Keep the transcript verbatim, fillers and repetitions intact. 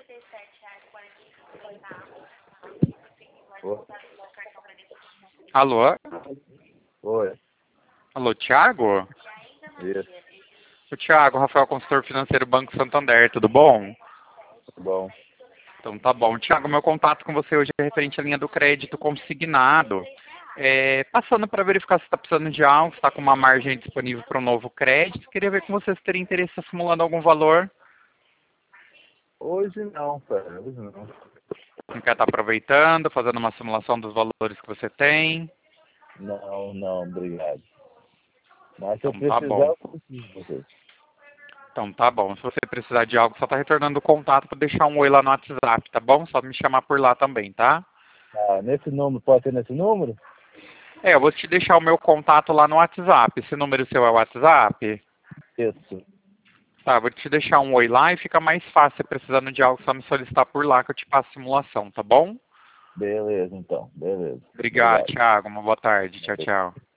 Oi. Alô? Oi. Alô, Thiago? Isso. O Thiago, Rafael, consultor financeiro Banco Santander, tudo bom? Tá bom. Então tá bom. Thiago, meu contato com você hoje é referente à linha do crédito consignado. É, passando para verificar se está precisando de algo, se está com uma margem disponível para um novo crédito. Queria ver com você se teria interesse em simulando algum valor. Hoje não, cara. Hoje não. Não quer estar aproveitando, fazendo uma simulação dos valores que você tem. Não, não, obrigado. Mas se eu Então tá precisar, bom. eu preciso de vocês. Então tá bom. Se você precisar de algo, só tá retornando o contato para deixar um oi lá no WhatsApp, tá bom? Só me chamar por lá também, tá? Ah, nesse número, pode ser nesse número? É, eu vou te deixar o meu contato lá no WhatsApp. Esse número seu é o WhatsApp? Isso. Tá, vou te deixar um oi lá e fica mais fácil, você precisando de algo, só me solicitar por lá que eu te passo a simulação, tá bom? Beleza, então. Beleza. Obrigado, Obrigado. Thiago. Uma boa tarde. Tchau, tchau.